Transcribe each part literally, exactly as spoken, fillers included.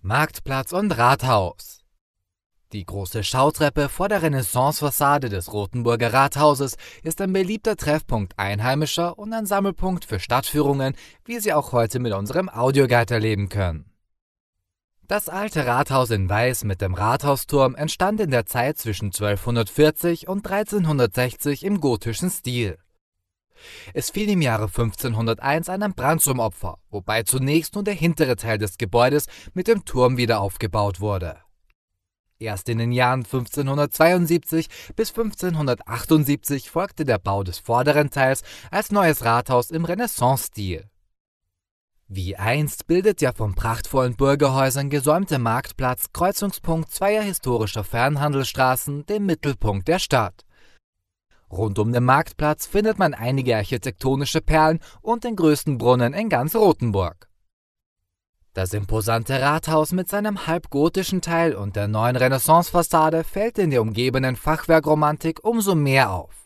Marktplatz und Rathaus. Die große Schautreppe vor der Renaissancefassade des Rothenburger Rathauses ist ein beliebter Treffpunkt Einheimischer und ein Sammelpunkt für Stadtführungen, wie Sie auch heute mit unserem Audioguide erleben können. Das alte Rathaus in Weiß mit dem Rathausturm entstand in der Zeit zwischen zwölfhundertvierzig und dreizehnhundertsechzig im gotischen Stil. Es fiel im Jahre fünfzehnhunderteins einem Brand zum Opfer, wobei zunächst nur der hintere Teil des Gebäudes mit dem Turm wieder aufgebaut wurde. Erst in den Jahren fünfzehnhundertzweiundsiebzig bis fünfzehnhundertachtundsiebzig folgte der Bau des vorderen Teils als neues Rathaus im Renaissance-Stil. Wie einst bildet der von prachtvollen Bürgerhäusern gesäumte Marktplatz, Kreuzungspunkt zweier historischer Fernhandelsstraßen, den Mittelpunkt der Stadt. Rund um den Marktplatz findet man einige architektonische Perlen und den größten Brunnen in ganz Rothenburg. Das imposante Rathaus mit seinem halbgotischen Teil und der neuen Renaissancefassade fällt in der umgebenden Fachwerkromantik umso mehr auf.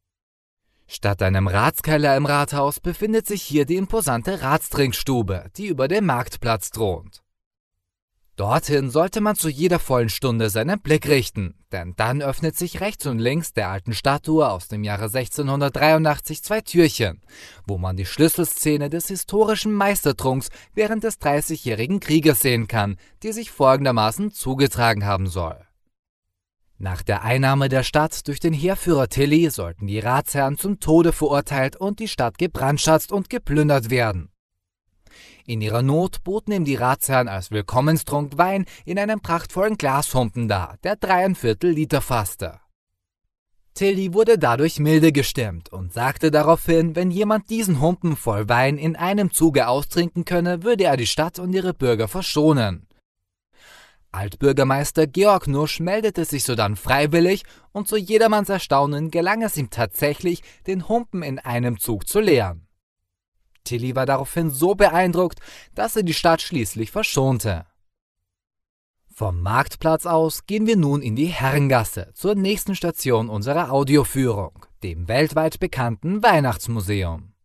Statt einem Ratskeller im Rathaus befindet sich hier die imposante Ratstrinkstube, die über dem Marktplatz thront. Dorthin sollte man zu jeder vollen Stunde seinen Blick richten, denn dann öffnet sich rechts und links der alten Stadtuhr aus dem Jahre sechzehnhundertdreiundachtzig zwei Türchen, wo man die Schlüsselszene des historischen Meistertrunks während des Dreißigjährigen Krieges sehen kann, die sich folgendermaßen zugetragen haben soll. Nach der Einnahme der Stadt durch den Heerführer Tilly sollten die Ratsherren zum Tode verurteilt und die Stadt gebrandschatzt und geplündert werden. In ihrer Not boten ihm die Ratsherren als Willkommenstrunk Wein in einem prachtvollen Glashumpen dar, der dreieinviertel Liter fasste. Tilly wurde dadurch milde gestimmt und sagte daraufhin, wenn jemand diesen Humpen voll Wein in einem Zuge austrinken könne, würde er die Stadt und ihre Bürger verschonen. Altbürgermeister Georg Nusch meldete sich sodann freiwillig und zu jedermanns Erstaunen gelang es ihm tatsächlich, den Humpen in einem Zug zu leeren. Tilly war daraufhin so beeindruckt, dass er die Stadt schließlich verschonte. Vom Marktplatz aus gehen wir nun in die Herrengasse, zur nächsten Station unserer Audioführung, dem weltweit bekannten Weihnachtsmuseum.